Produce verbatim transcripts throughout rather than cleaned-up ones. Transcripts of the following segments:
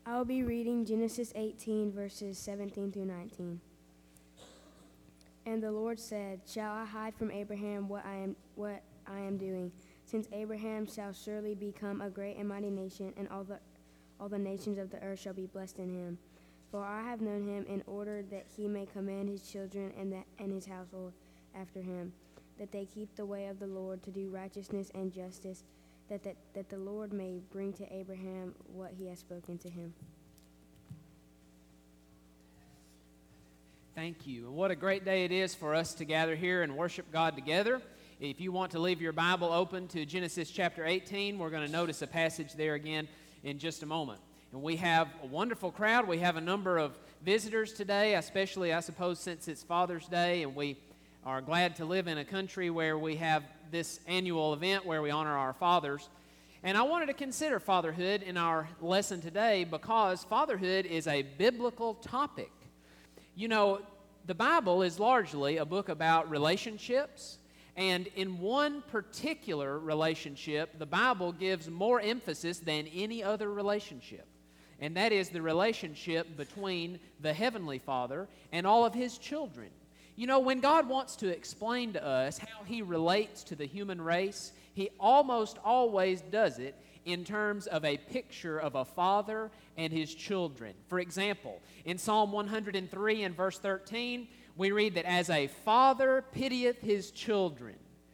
I will be reading Genesis eighteen, verses seventeen through nineteen. And the Lord said, Shall I hide from Abraham what I am what I am doing? Since Abraham shall surely become a great and mighty nation, and all the all the nations of the earth shall be blessed in him. For I have known him in order that he may command his children and that and his household after him, that they keep the way of the Lord to do righteousness and justice, that, that, that the Lord may bring to Abraham what he has spoken to him. Thank you. And what a great day it is for us to gather here and worship God together. If you want to leave your Bible open to Genesis chapter eighteen, we're going to notice a passage there again in just a moment. And we have a wonderful crowd. We have a number of visitors today, especially, I suppose, since it's Father's Day, and we are glad to live in a country where we have this annual event where we honor our fathers. And I wanted to consider fatherhood in our lesson today because fatherhood is a biblical topic. You know, the Bible is largely a book about relationships, and in one particular relationship, the Bible gives more emphasis than any other relationship, and that is the relationship between the Heavenly Father and all of His children. You know, when God wants to explain to us how He relates to the human race, He almost always does it in terms of a picture of a father and his children. For example, in Psalm one hundred three and verse thirteen, we read that as a father pitieth his children,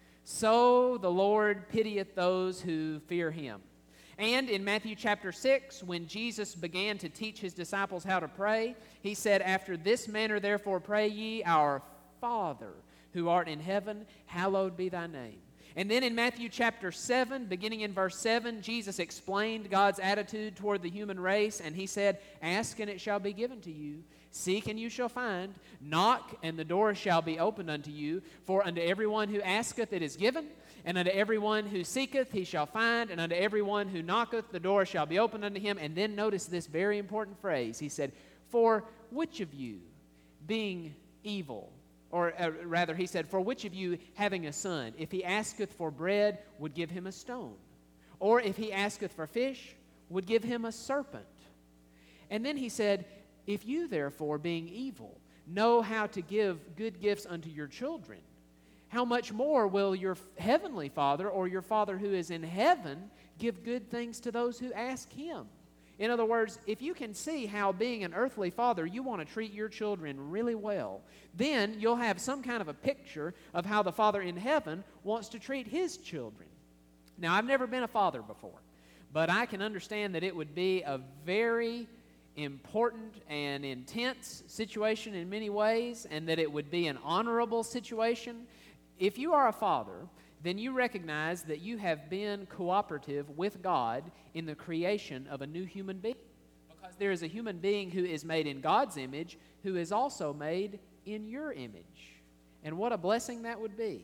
so the Lord pitieth those who fear Him. And in Matthew chapter six, when Jesus began to teach His disciples how to pray, He said, After this manner therefore pray ye, Our Father, who art in heaven, hallowed be thy name. And then in Matthew chapter seven, beginning in verse seven, Jesus explained God's attitude toward the human race, and He said, Ask and it shall be given to you. Seek and you shall find. Knock and the door shall be opened unto you. For unto everyone who asketh it is given, and unto everyone who seeketh he shall find, and unto everyone who knocketh the door shall be opened unto him. And then notice this very important phrase. He said, For which of you, being evil, or uh, rather he said, For which of you, having a son, if he asketh for bread, would give him a stone? Or if he asketh for fish, would give him a serpent? And then he said, If you therefore, being evil, know how to give good gifts unto your children, how much more will your heavenly Father, or your Father who is in heaven, give good things to those who ask Him? In other words, if you can see how being an earthly father, you want to treat your children really well, then you'll have some kind of a picture of how the Father in heaven wants to treat His children. Now, I've never been a father before, but I can understand that it would be a very important and intense situation in many ways, and that it would be an honorable situation. If you are a father, then you recognize that you have been cooperative with God in the creation of a new human being. Because there is a human being who is made in God's image, who is also made in your image. And what a blessing that would be.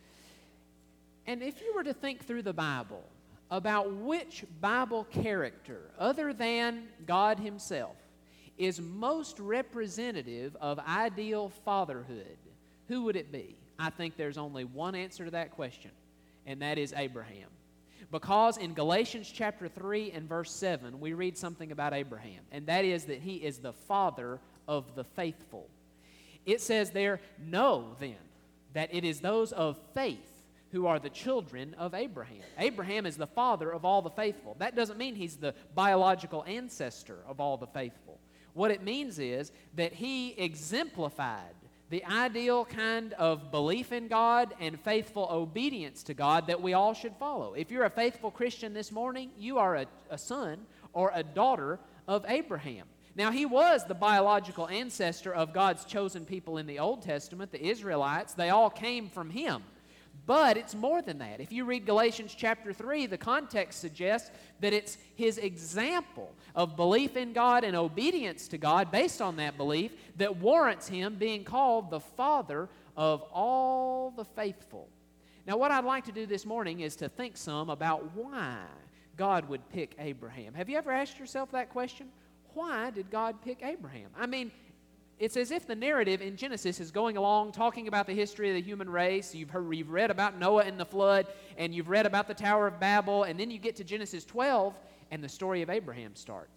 And if you were to think through the Bible about which Bible character, other than God Himself, is most representative of ideal fatherhood, who would it be? I think there's only one answer to that question, and that is Abraham. Because in Galatians chapter three and verse seven, we read something about Abraham, and that is that he is the father of the faithful. It says there, Know then that it is those of faith who are the children of Abraham. Abraham is the father of all the faithful. That doesn't mean he's the biological ancestor of all the faithful. What it means is that he exemplified the ideal kind of belief in God and faithful obedience to God that we all should follow. If you're a faithful Christian this morning, you are a, a son or a daughter of Abraham. Now, he was the biological ancestor of God's chosen people in the Old Testament, the Israelites. They all came from him. But it's more than that. If you read Galatians chapter three, the context suggests that it's his example of belief in God and obedience to God based on that belief that warrants him being called the father of all the faithful. Now, what I'd like to do this morning is to think some about why God would pick Abraham. Have you ever asked yourself that question? Why did God pick Abraham? I mean, it's as if the narrative in Genesis is going along talking about the history of the human race. You've heard, you've read about Noah and the flood, and you've read about the Tower of Babel, and then you get to Genesis twelve, and the story of Abraham starts.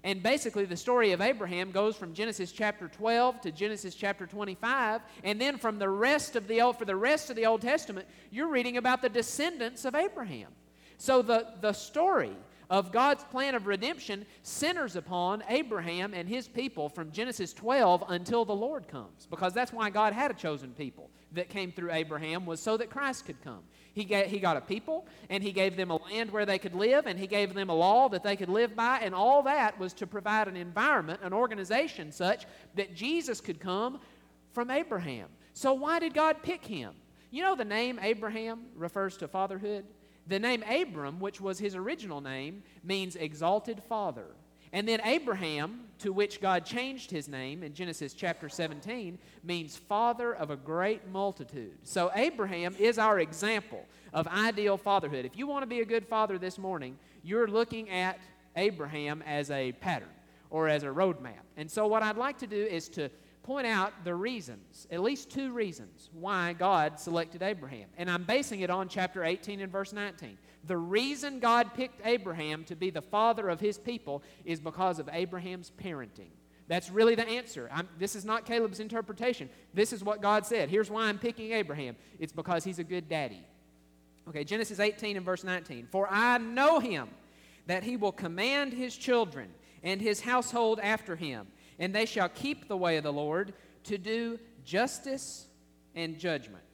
And basically, the story of Abraham goes from Genesis chapter twelve to Genesis chapter twenty-five, and then from the rest of the Old, for the rest of the Old Testament, you're reading about the descendants of Abraham. So the, the story of God's plan of redemption centers upon Abraham and his people from Genesis twelve until the Lord comes, because that's why God had a chosen people that came through Abraham, was so that Christ could come. He got, he got a people, and he gave them a land where they could live, and he gave them a law that they could live by, and all that was to provide an environment, an organization such that Jesus could come from Abraham. So why did God pick him? You know the name Abraham refers to fatherhood? The name Abram, which was his original name, means exalted father. And then Abraham, to which God changed his name in Genesis chapter seventeen, means father of a great multitude. So Abraham is our example of ideal fatherhood. If you want to be a good father this morning, you're looking at Abraham as a pattern or as a roadmap. And so what I'd like to do is to point out the reasons, at least two reasons, why God selected Abraham. And I'm basing it on chapter eighteen and verse nineteen. The reason God picked Abraham to be the father of his people is because of Abraham's parenting. That's really the answer. I'm, this is not Caleb's interpretation. This is what God said. Here's why I'm picking Abraham. It's because he's a good daddy. Okay, Genesis eighteen and verse nineteen. For I know him, that he will command his children and his household after him, and they shall keep the way of the Lord to do justice and judgment.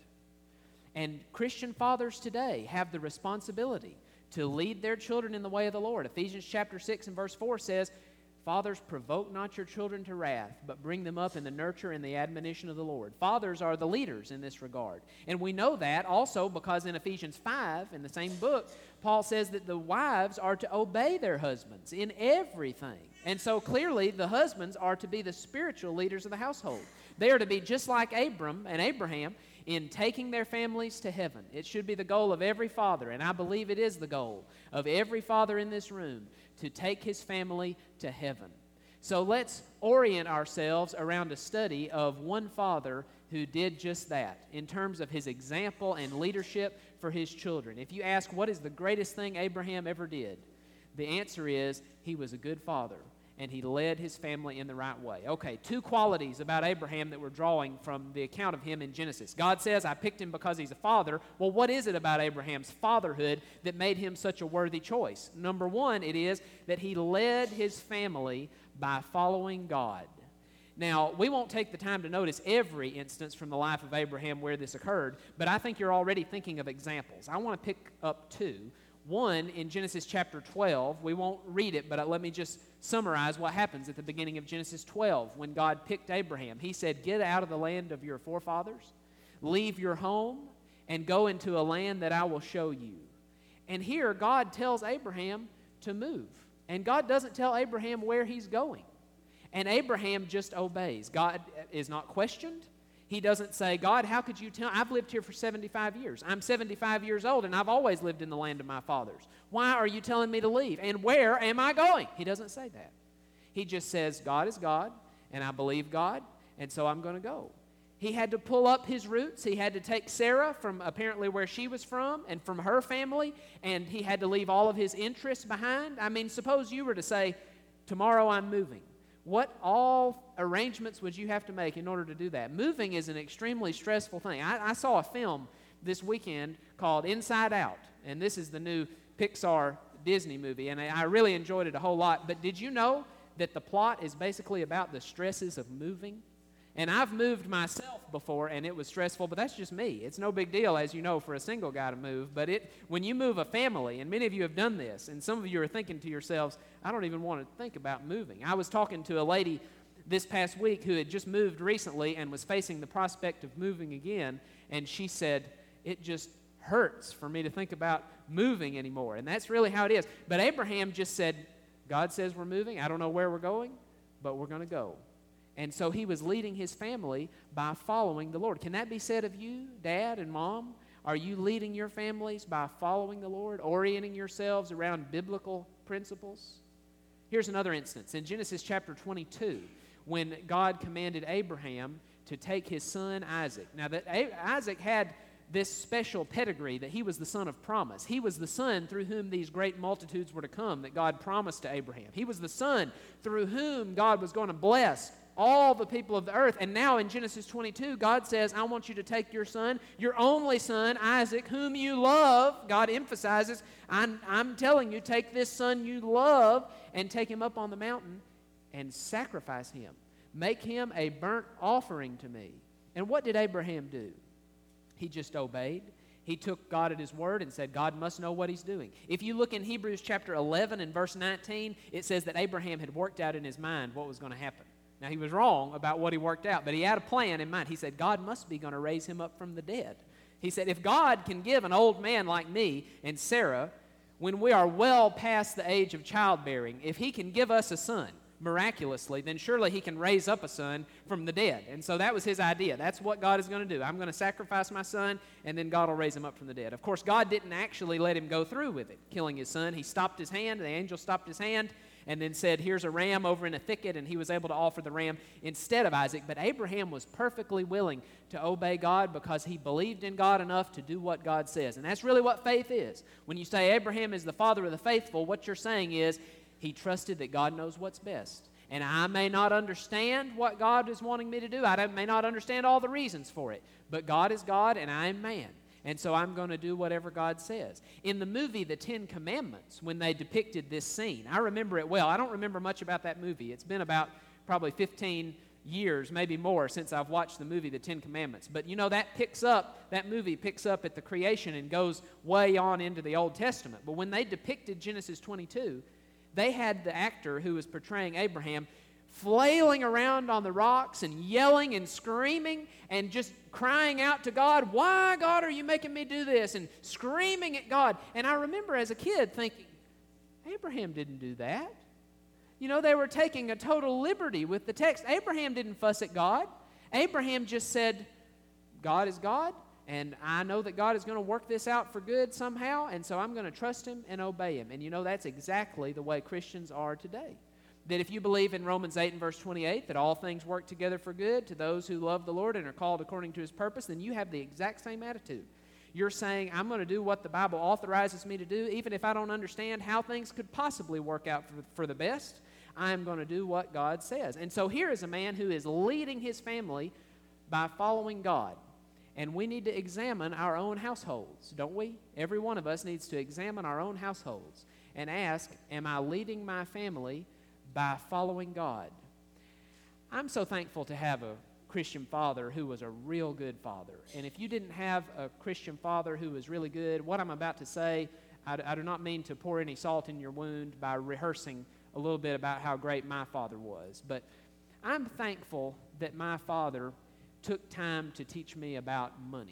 And Christian fathers today have the responsibility to lead their children in the way of the Lord. Ephesians chapter six and verse four says, Fathers, provoke not your children to wrath, but bring them up in the nurture and the admonition of the Lord. Fathers are the leaders in this regard. And we know that also because in Ephesians five, in the same book, Paul says that the wives are to obey their husbands in everything. And so clearly the husbands are to be the spiritual leaders of the household. They are to be just like Abram and Abraham in taking their families to heaven. It should be the goal of every father, and I believe it is the goal of every father in this room, to take his family to heaven. So let's orient ourselves around a study of one father who did just that in terms of his example and leadership for his children. If you ask what is the greatest thing Abraham ever did, the answer is he was a good father, and he led his family in the right way. Okay, two qualities about Abraham that we're drawing from the account of him in Genesis. God says, I picked him because he's a father. Well, what is it about Abraham's fatherhood that made him such a worthy choice? Number one, it is that he led his family by following God. Now, we won't take the time to notice every instance from the life of Abraham where this occurred, but I think you're already thinking of examples. I want to pick up two. One, in Genesis chapter twelve, we won't read it, but let me just summarize what happens at the beginning of Genesis twelve when God picked Abraham. He said, get out of the land of your forefathers, leave your home, and go into a land that I will show you. And here, God tells Abraham to move. And God doesn't tell Abraham where he's going. And Abraham just obeys. God is not questioned. He doesn't say, God, how could you tell? I've lived here for seventy-five years. I'm seventy-five years old, and I've always lived in the land of my fathers. Why are you telling me to leave? And where am I going? He doesn't say that. He just says, God is God, and I believe God, and so I'm going to go. He had to pull up his roots. He had to take Sarah from apparently where she was from and from her family, and he had to leave all of his interests behind. I mean, suppose you were to say, tomorrow I'm moving. What all arrangements would you have to make in order to do that? Moving is an extremely stressful thing. I, I saw a film this weekend called Inside Out, and this is the new Pixar Disney movie, and I, I really enjoyed it a whole lot. But did you know that the plot is basically about the stresses of moving? And I've moved myself before, and it was stressful, but that's just me. It's no big deal, as you know, for a single guy to move. But it, when you move a family, and many of you have done this, and some of you are thinking to yourselves, I don't even want to think about moving. I was talking to a lady this past week who had just moved recently and was facing the prospect of moving again, and she said, it just hurts for me to think about moving anymore. And that's really how it is. But Abraham just said, God says we're moving. I don't know where we're going, but we're going to go. And so he was leading his family by following the Lord. Can that be said of you, Dad and Mom? Are you leading your families by following the Lord, orienting yourselves around biblical principles? Here's another instance. In Genesis chapter twenty-two, when God commanded Abraham to take his son Isaac. Now, that Isaac had this special pedigree, that he was the son of promise. He was the son through whom these great multitudes were to come that God promised to Abraham. He was the son through whom God was going to bless all the people of the earth. And now in Genesis twenty-two, God says, I want you to take your son, your only son, Isaac, whom you love. God emphasizes, I'm, I'm telling you, take this son you love and take him up on the mountain and sacrifice him. Make him a burnt offering to me. And what did Abraham do? He just obeyed. He took God at his word and said, God must know what he's doing. If you look in Hebrews chapter eleven and verse nineteen, it says that Abraham had worked out in his mind what was going to happen. Now, he was wrong about what he worked out, but he had a plan in mind. He said, God must be going to raise him up from the dead. He said, if God can give an old man like me and Sarah, when we are well past the age of childbearing, if he can give us a son miraculously, then surely he can raise up a son from the dead. And so that was his idea. That's what God is going to do. I'm going to sacrifice my son, and then God will raise him up from the dead. Of course, God didn't actually let him go through with it, killing his son. He stopped his hand. The angel stopped his hand and then said, here's a ram over in a thicket, and he was able to offer the ram instead of Isaac. But Abraham was perfectly willing to obey God because he believed in God enough to do what God says. And that's really what faith is. When you say Abraham is the father of the faithful, what you're saying is he trusted that God knows what's best. And I may not understand what God is wanting me to do. I may not understand all the reasons for it. But God is God, and I am man. And so I'm going to do whatever God says. In the movie The Ten Commandments, when they depicted this scene, I remember it well. I don't remember much about that movie. It's been about probably fifteen years, maybe more, since I've watched the movie The Ten Commandments. But you know, that picks up, that movie picks up at the creation and goes way on into the Old Testament. But when they depicted Genesis twenty-two, they had the actor who was portraying Abraham flailing around on the rocks and yelling and screaming and just crying out to God, why, God, are you making me do this? And screaming at God. And I remember as a kid thinking, Abraham didn't do that. You know, they were taking a total liberty with the text. Abraham didn't fuss at God. Abraham just said, God is God, and I know that God is going to work this out for good somehow, and so I'm going to trust him and obey him. And you know, that's exactly the way Christians are today. That if you believe in Romans eight and verse twenty-eight, that all things work together for good to those who love the Lord and are called according to his purpose, then you have the exact same attitude. You're saying, I'm going to do what the Bible authorizes me to do, even if I don't understand how things could possibly work out for, for the best. I'm going to do what God says. And so here is a man who is leading his family by following God. And we need to examine our own households, don't we? Every one of us needs to examine our own households and ask, am I leading my family by following God? I'm so thankful to have a Christian father who was a real good father. And if you didn't have a Christian father who was really good, what I'm about to say, I, I do not mean to pour any salt in your wound by rehearsing a little bit about how great my father was. But I'm thankful that my father took time to teach me about money.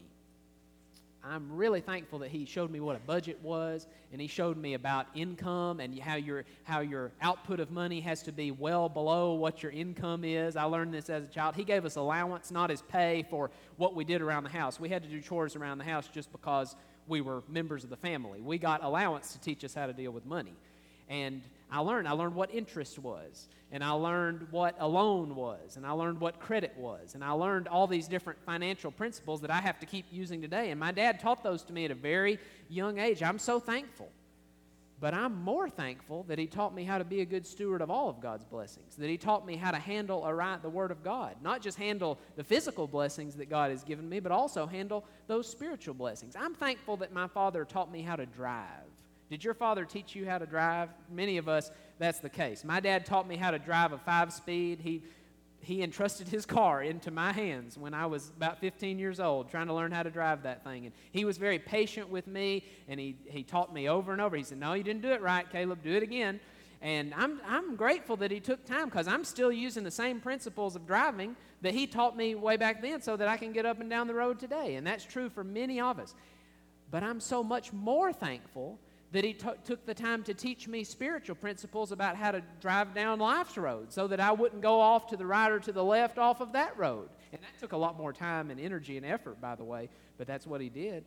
I'm really thankful that he showed me what a budget was, and he showed me about income and how your how your output of money has to be well below what your income is. I learned this as a child. He gave us allowance, not as pay for what we did around the house. We had to do chores around the house just because we were members of the family. We got allowance to teach us how to deal with money. And I learned. I learned what interest was, and I learned what a loan was, and I learned what credit was, and I learned all these different financial principles that I have to keep using today. And my dad taught those to me at a very young age. I'm so thankful. But I'm more thankful that he taught me how to be a good steward of all of God's blessings, that he taught me how to handle aright the Word of God, not just handle the physical blessings that God has given me, but also handle those spiritual blessings. I'm thankful that my father taught me how to drive. Did your father teach you how to drive? Many of us, that's the case. My dad taught me how to drive a five-speed. He he entrusted his car into my hands when I was about fifteen years old, trying to learn how to drive that thing. And he was very patient with me, and he, he taught me over and over. He said, no, you didn't do it right, Caleb. Do it again. And I'm I'm grateful that he took time, because I'm still using the same principles of driving that he taught me way back then so that I can get up and down the road today. And that's true for many of us. But I'm so much more thankful that he t- took the time to teach me spiritual principles about how to drive down life's road so that I wouldn't go off to the right or to the left off of that road. And that took a lot more time and energy and effort, by the way, but that's what he did.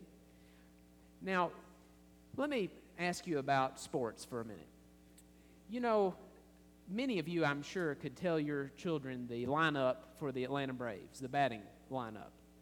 Now, let me ask you about sports for a minute. You know, many of you, I'm sure, could tell your children the lineup for the Atlanta Braves, the batting lineup.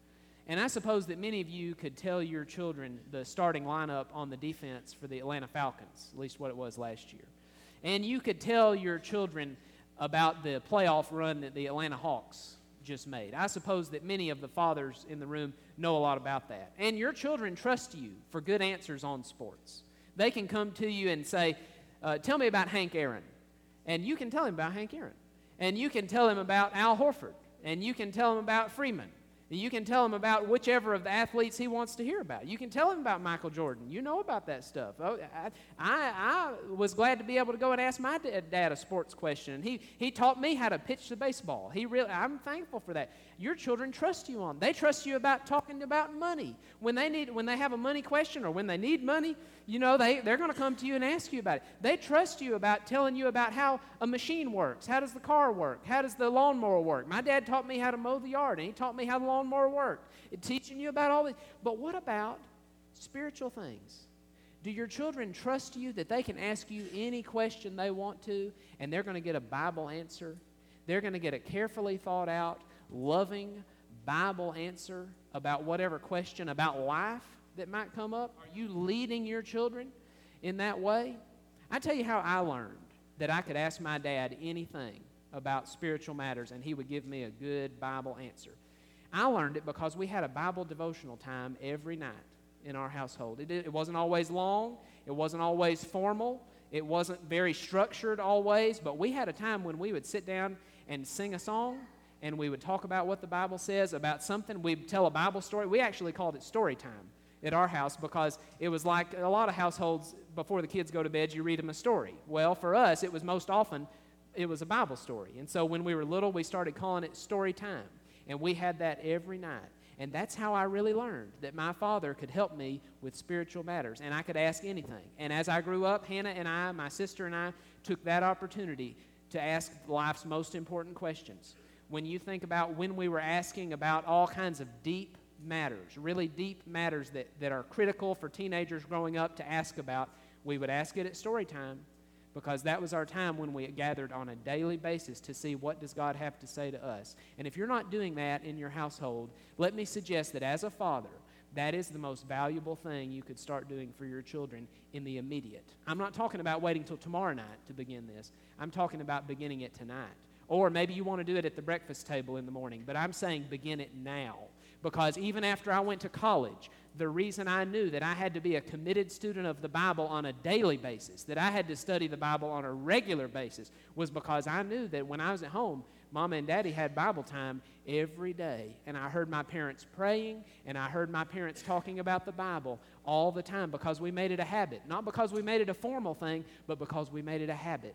And I suppose that many of you could tell your children the starting lineup on the defense for the Atlanta Falcons, at least what it was last year. And you could tell your children about the playoff run that the Atlanta Hawks just made. I suppose that many of the fathers in the room know a lot about that. And your children trust you for good answers on sports. They can come to you and say, uh, tell me about Hank Aaron. And you can tell him about Hank Aaron. And you can tell him about Al Horford. And you can tell him about Freeman. And you can tell him about whichever of the athletes he wants to hear about. You can tell him about Michael Jordan. You know about that stuff. Oh, I, I, I was glad to be able to go and ask my dad a sports question. And he, he taught me how to pitch the baseball. He really, I'm thankful for that. Your children trust you on. They trust you about talking about money. When they need, when they have a money question or when they need money, you know, they, they're going to come to you and ask you about it. They trust you about telling you about how a machine works. How does the car work? How does the lawnmower work? My dad taught me how to mow the yard, and he taught me how the lawnmower worked. It teaching you about all this. But what about spiritual things? Do your children trust you that they can ask you any question they want to, and they're going to get a Bible answer? They're going to get a carefully thought out, loving Bible answer about whatever question about life that might come up? Are you leading your children in that way? I tell you how I learned that I could ask my dad anything about spiritual matters and he would give me a good Bible answer. I learned it because we had a Bible devotional time every night in our household. It, it wasn't always long. It wasn't always formal. It wasn't very structured always, but we had a time when we would sit down and sing a song, and we would talk about what the Bible says about something. We'd tell a Bible story. We actually called it story time at our house because it was like a lot of households, before the kids go to bed, you read them a story. Well, for us, it was most often, it was a Bible story. And so when we were little, we started calling it story time. And we had that every night. And that's how I really learned that my father could help me with spiritual matters, and I could ask anything. And as I grew up, Hannah and I, my sister and I, took that opportunity to ask life's most important questions. When you think about when we were asking about all kinds of deep matters, really deep matters that, that are critical for teenagers growing up to ask about, we would ask it at story time, because that was our time when we gathered on a daily basis to see what does God have to say to us. And if you're not doing that in your household, let me suggest that as a father, that is the most valuable thing you could start doing for your children in the immediate. I'm not talking about waiting till tomorrow night to begin this. I'm talking about beginning it tonight. Or maybe you want to do it at the breakfast table in the morning, but I'm saying begin it now. Because even after I went to college, the reason I knew that I had to be a committed student of the Bible on a daily basis, that I had to study the Bible on a regular basis, was because I knew that when I was at home, Mama and Daddy had Bible time every day. And I heard my parents praying, and I heard my parents talking about the Bible all the time because we made it a habit. Not because we made it a formal thing, but because we made it a habit.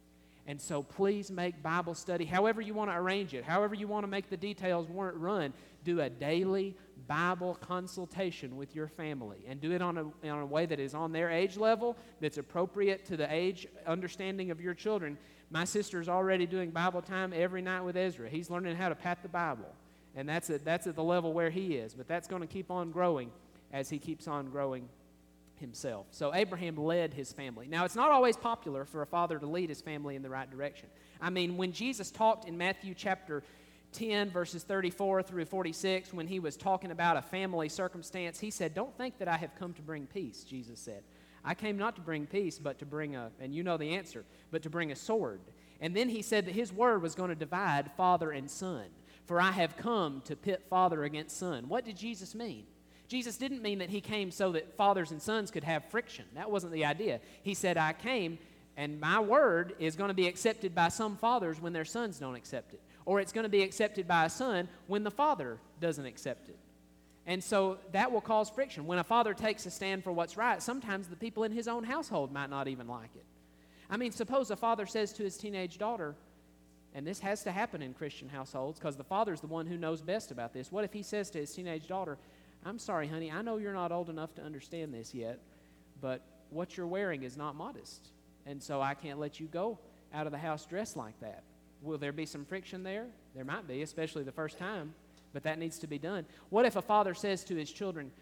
And so please make Bible study, however you want to arrange it, however you want to make the details run, do a daily Bible consultation with your family, and do it on a, on a way that is on their age level, that's appropriate to the age understanding of your children. My sister's already doing Bible time every night with Ezra. He's learning how to pat the Bible, and that's at, that's at the level where he is, but that's going to keep on growing as he keeps on growing himself. So Abraham led his family. Now, it's not always popular for a father to lead his family in the right direction. I mean, when Jesus talked in Matthew chapter ten, verses thirty-four through forty-six, when he was talking about a family circumstance, he said, "Don't think that I have come to bring peace," Jesus said. "I came not to bring peace, but to bring a," and you know the answer, "but to bring a sword." And then he said that his word was going to divide father and son. "For I have come to pit father against son." What did Jesus mean? Jesus didn't mean that he came so that fathers and sons could have friction. That wasn't the idea. He said, "I came, and my word is going to be accepted by some fathers when their sons don't accept it. Or it's going to be accepted by a son when the father doesn't accept it." And so that will cause friction. When a father takes a stand for what's right, sometimes the people in his own household might not even like it. I mean, suppose a father says to his teenage daughter, and this has to happen in Christian households because the father's the one who knows best about this. What if he says to his teenage daughter, "I'm sorry, honey, I know you're not old enough to understand this yet, but what you're wearing is not modest, and so I can't let you go out of the house dressed like that." Will there be some friction there? There might be, especially the first time, but that needs to be done. What if a father says to his children,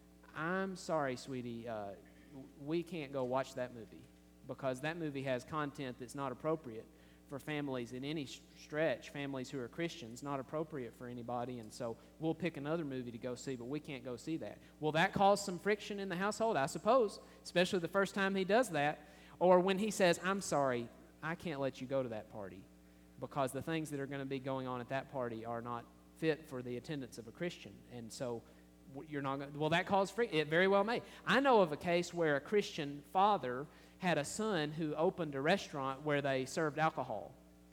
"I'm sorry, sweetie, uh, we can't go watch that movie because that movie has content that's not appropriate for families in any stretch, families who are Christians, not appropriate for anybody, and so we'll pick another movie to go see, but we can't go see that. Will that cause some friction in the household? I suppose, especially the first time he does that, or when he says, I'm sorry, I can't let you go to that party because the things that are going to be going on at that party are not fit for the attendance of a Christian, and so you're not going to, will that cause friction? It very well may. I know of a case where a Christian father had a son who opened a restaurant where they served alcohol,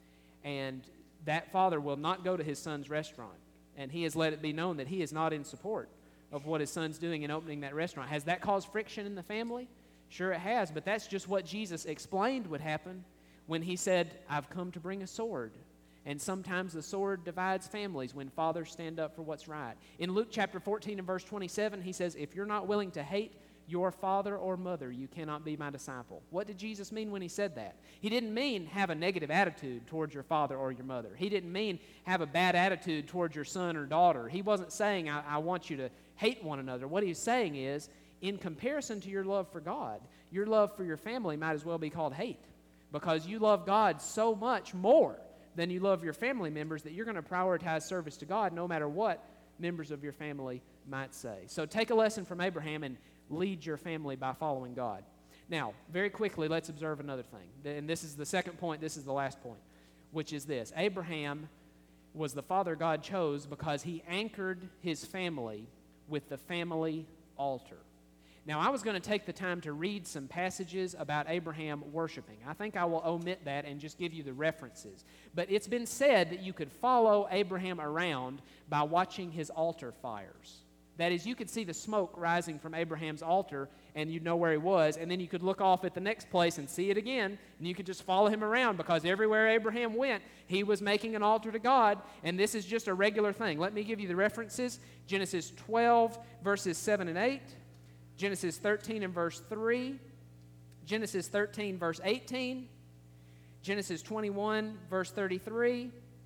and that father will not go to his son's restaurant, and he has let it be known that he is not in support of what his son's doing in opening that restaurant. Has that caused friction in the family? Sure it has, but that's just what Jesus explained would happen when he said, I've come to bring a sword. And sometimes the sword divides families when fathers stand up for what's right. In Luke chapter fourteen and verse twenty-seven, he says, if you're not willing to hate your father or mother, you cannot be my disciple. What did Jesus mean when he said that? He didn't mean have a negative attitude towards your father or your mother. He didn't mean have a bad attitude towards your son or daughter. He wasn't saying, I, I want you to hate one another. What he's saying is, in comparison to your love for God, your love for your family might as well be called hate, because you love God so much more than you love your family members that you're going to prioritize service to God no matter what members of your family might say. So take a lesson from Abraham and lead your family by following God. Now, very quickly, let's observe another thing. And this is the second point, this is the last point, which is this. Abraham was the father God chose because he anchored his family with the family altar. Now, I was going to take the time to read some passages about Abraham worshiping. I think I will omit that and just give you the references. But it's been said that you could follow Abraham around by watching his altar fires. That is, you could see the smoke rising from Abraham's altar, and you'd know where he was, and then you could look off at the next place and see it again, and you could just follow him around, because everywhere Abraham went, he was making an altar to God, and this is just a regular thing. Let me give you the references. Genesis twelve, verses seven and eight. Genesis thirteen and verse three, Genesis thirteen, verse eighteen, Genesis twenty-one, verse thirty-three,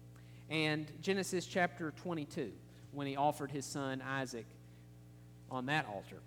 and Genesis chapter twenty-two, when he offered his son Isaac on that altar.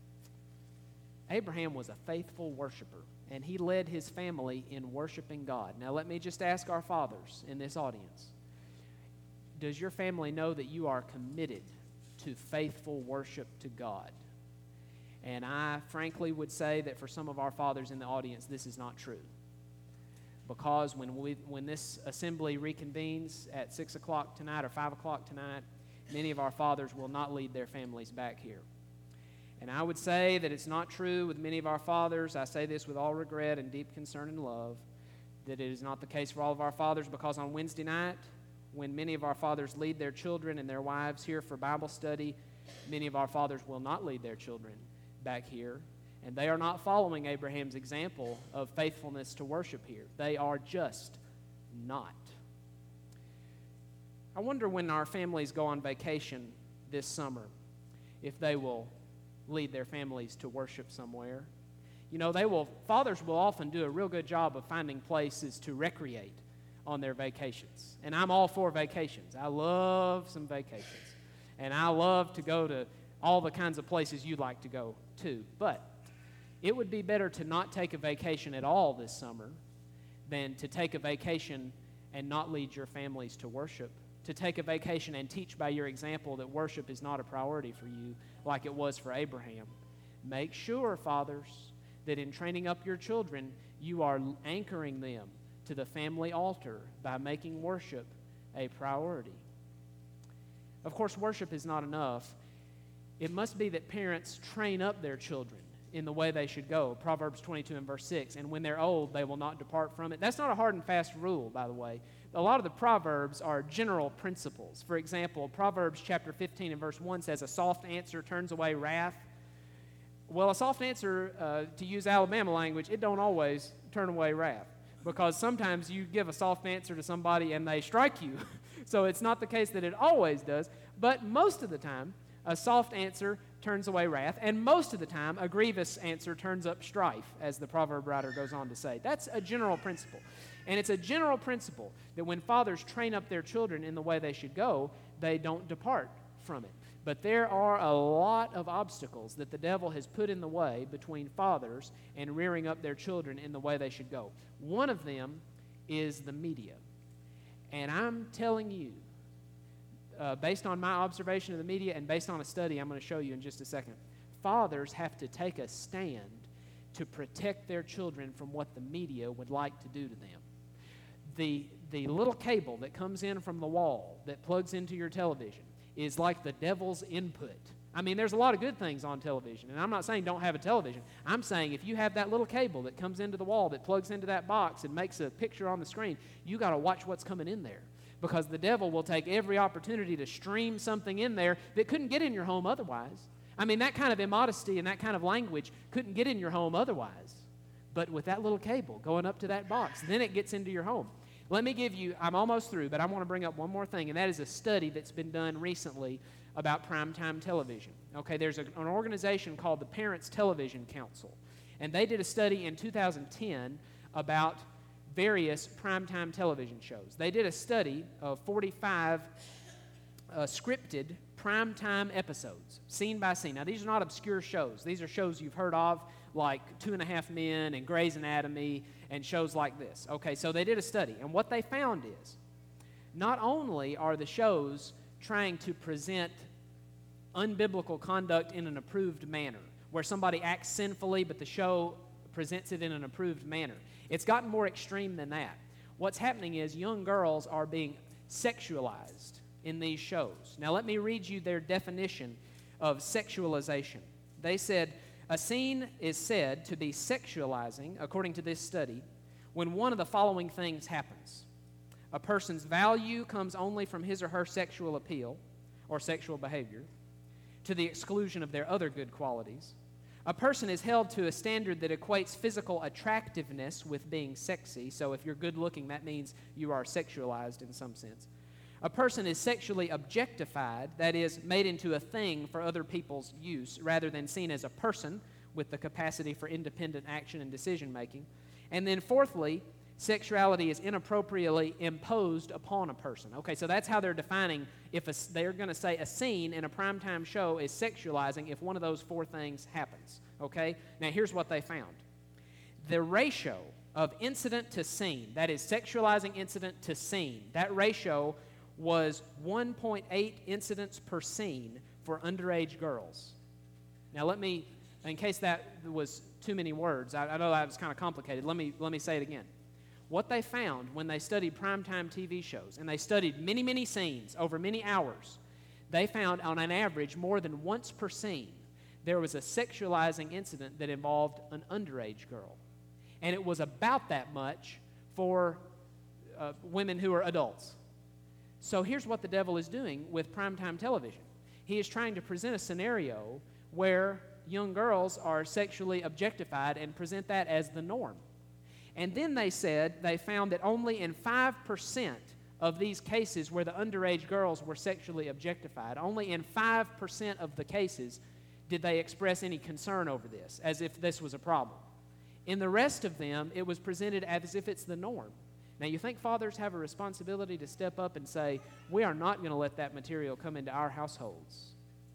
Abraham was a faithful worshiper, and he led his family in worshiping God. Now let me just ask our fathers in this audience, does your family know that you are committed to faithful worship to God? And I frankly would say that for some of our fathers in the audience, this is not true. Because when we when this assembly reconvenes at six o'clock tonight or five o'clock tonight, many of our fathers will not lead their families back here. And I would say that it's not true with many of our fathers. I say this with all regret and deep concern and love, that it is not the case for all of our fathers, because on Wednesday night, when many of our fathers lead their children and their wives here for Bible study, many of our fathers will not lead their children back here, and they are not following Abraham's example of faithfulness to worship here. They are just not. I wonder when our families go on vacation this summer if they will lead their families to worship somewhere. You know, they will, fathers will often do a real good job of finding places to recreate on their vacations. And I'm all for vacations. I love some vacations. And I love to go to all the kinds of places you like to go to. But it would be better to not take a vacation at all this summer than to take a vacation and not lead your families to worship, to take a vacation and teach by your example that worship is not a priority for you like it was for Abraham. Make sure, fathers, that in training up your children, you are anchoring them to the family altar by making worship a priority. Of course, worship is not enough. It must be that parents train up their children in the way they should go. Proverbs twenty-two and verse six, and when they're old, they will not depart from it. That's not a hard and fast rule, by the way. A lot of the Proverbs are general principles. For example, Proverbs chapter fifteen and verse one says, a soft answer turns away wrath. Well, a soft answer, uh, to use Alabama language, it don't always turn away wrath, because sometimes you give a soft answer to somebody and they strike you. So it's not the case that it always does, but most of the time, a soft answer turns away wrath, and most of the time, a grievous answer turns up strife, as the proverb writer goes on to say. That's a general principle. And it's a general principle that when fathers train up their children in the way they should go, they don't depart from it. But there are a lot of obstacles that the devil has put in the way between fathers and rearing up their children in the way they should go. One of them is the media. And I'm telling you, uh, based on my observation of the media and based on a study I'm going to show you in just a second, fathers have to take a stand to protect their children from what the media would like to do to them. The, the little cable that comes in from the wall that plugs into your television is like the devil's input. I mean, there's a lot of good things on television, and I'm not saying don't have a television. I'm saying if you have that little cable that comes into the wall that plugs into that box and makes a picture on the screen, you got to watch what's coming in there, because the devil will take every opportunity to stream something in there that couldn't get in your home otherwise. I mean, that kind of immodesty and that kind of language couldn't get in your home otherwise. But with that little cable going up to that box, then it gets into your home. Let me give you, I'm almost through, but I want to bring up one more thing, and that is a study that's been done recently about primetime television. Okay, there's a, an organization called the Parents Television Council, and they did a study in two thousand ten about various primetime television shows. They did a study of forty-five uh, scripted primetime episodes, scene by scene. Now, these are not obscure shows. These are shows you've heard of, like Two and a Half Men and Grey's Anatomy and shows like this. Okay, so they did a study, and what they found is not only are the shows trying to present unbiblical conduct in an approved manner, where somebody acts sinfully, but the show presents it in an approved manner. It's gotten more extreme than that. What's happening is young girls are being sexualized in these shows. Now, let me read you their definition of sexualization. They said, a scene is said to be sexualizing, according to this study, when one of the following things happens. A person's value comes only from his or her sexual appeal or sexual behavior, to the exclusion of their other good qualities. A person is held to a standard that equates physical attractiveness with being sexy. So if you're good looking, that means you are sexualized in some sense. A person is sexually objectified, that is, made into a thing for other people's use, rather than seen as a person with the capacity for independent action and decision making. And then fourthly, sexuality is inappropriately imposed upon a person. Okay, so that's how they're defining if a, they're going to say a scene in a primetime show is sexualizing if one of those four things happens. Okay, now here's what they found. The ratio of incident to scene, that is sexualizing incident to scene, that ratio was one point eight incidents per scene for underage girls. Now let me, in case that was too many words, I, I know that was kind of complicated, let me, let me say it again. What they found when they studied primetime T V shows, and they studied many, many scenes over many hours, they found on an average more than once per scene there was a sexualizing incident that involved an underage girl. And it was about that much for uh, women who are adults. So here's what the devil is doing with primetime television. He is trying to present a scenario where young girls are sexually objectified and present that as the norm. And then they said they found that only in five percent of these cases where the underage girls were sexually objectified, only in five percent of the cases did they express any concern over this, as if this was a problem. In the rest of them, it was presented as if it's the norm. Now, you think fathers have a responsibility to step up and say, we are not going to let that material come into our households.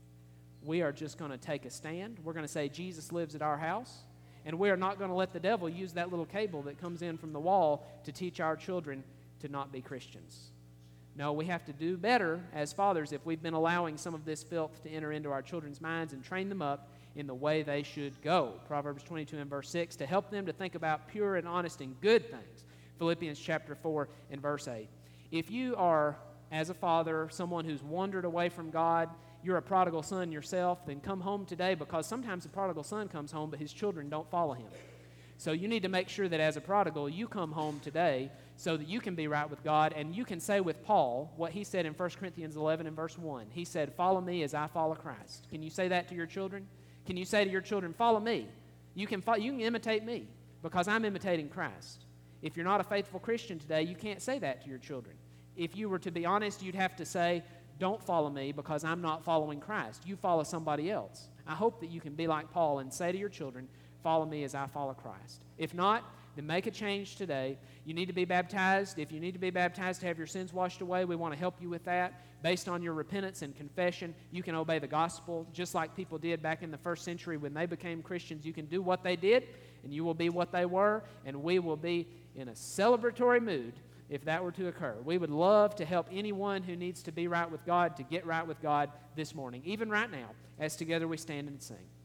We are just going to take a stand. We're going to say Jesus lives at our house. And we are not going to let the devil use that little cable that comes in from the wall to teach our children to not be Christians. No, we have to do better as fathers if we've been allowing some of this filth to enter into our children's minds and train them up in the way they should go. Proverbs twenty-two and verse six, to help them to think about pure and honest and good things. Philippians chapter four and verse eight. If you are, as a father, someone who's wandered away from God, you're a prodigal son yourself, then come home today, because sometimes the prodigal son comes home, but his children don't follow him. So you need to make sure that as a prodigal, you come home today so that you can be right with God, and you can say with Paul what he said in First Corinthians eleven and verse one. He said, follow me as I follow Christ. Can you say that to your children? Can you say to your children, follow me? You can, follow, you can imitate me because I'm imitating Christ. If you're not a faithful Christian today, you can't say that to your children. If you were to be honest, you'd have to say, don't follow me because I'm not following Christ. You follow somebody else. I hope that you can be like Paul and say to your children, follow me as I follow Christ. If not, then make a change today. You need to be baptized. If you need to be baptized to have your sins washed away, we want to help you with that. Based on your repentance and confession, you can obey the gospel just like people did back in the first century when they became Christians. You can do what they did, and you will be what they were, and we will be in a celebratory mood if that were to occur. We would love to help anyone who needs to be right with God to get right with God this morning, even right now, as together we stand and sing.